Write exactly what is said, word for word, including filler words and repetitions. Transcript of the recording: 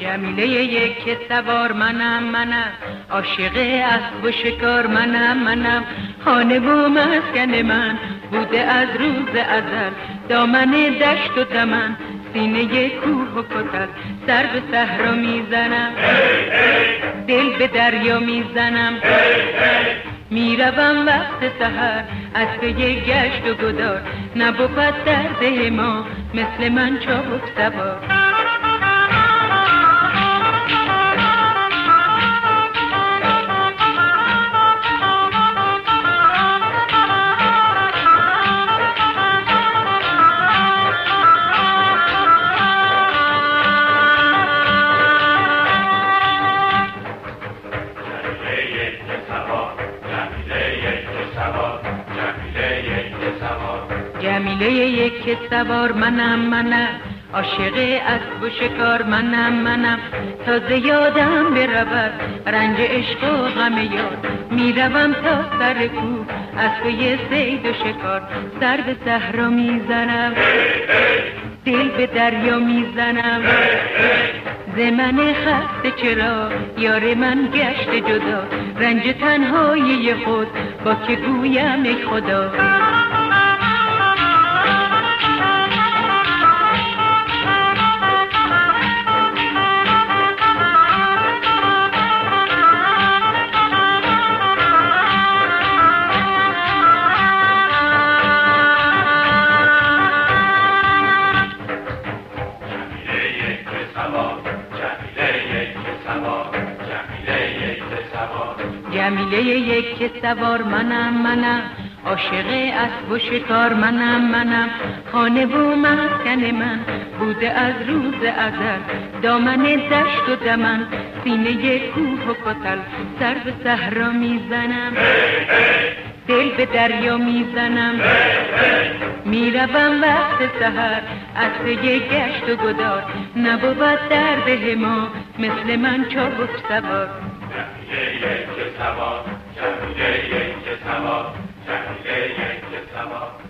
جمیله یک سوار منم منم، عاشق اسب و شکار منم منم، خانه و مسکن من بوده از روز ازل، دامن دشت و دمن سینه کوه و کتل، سر به صحرا میزنم دل به دریا میزنم، میروم وقت سحر از پی گشت و گدار، نبود در ده ما مثل من چابک سوار. جمیله یک سوار منم منم، عاشق اسب و شکار منم منم، تازه یادم برود رنج عشق و غم یار، میروم تا سر کوه از پی صید و شکار، سر به صحرا میزنم دل به دریا میزنم، ز من خسته چرا یار من گشت جدا، رنج تنهایی خود با که گویم ای خدا. جمیله یک سوار منم منم، عاشق اسب و شکار منم منم، خانه و مسکن من بوده از روز ازل، دامن دشت و دمن سینه کوه و کتل، سر به صحرا میزنم دل به دریا میزنم، میروم وقت سحر از پی گشت و گدار، نبود در ده ما مثل من چابک سوار. جمیله یک سوار، جمیله یک سوار، جمیله یک سوار.